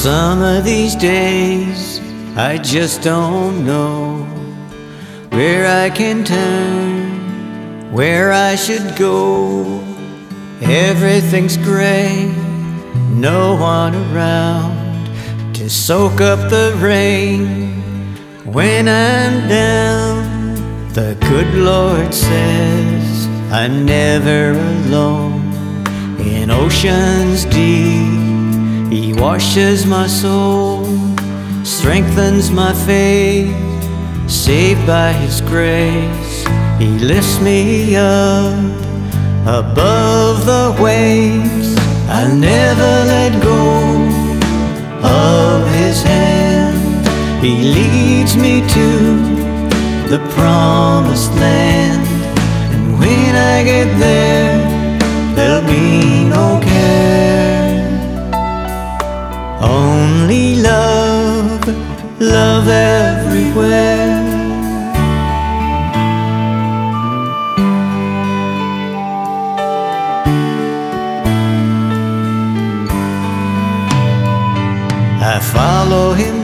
Some of these days I just don't know where I can turn, where I should go. Everything's gray, no one around to soak up the rain. When I'm down, the good Lord says I'm never alone. In oceans deep, He washes my soul, strengthens my faith, saved by His grace. He lifts me up above the waves. I'll never let go of His hand. He leads me to the promised land, and when I get there, there'll be no care. Only love, love everywhere. I follow Him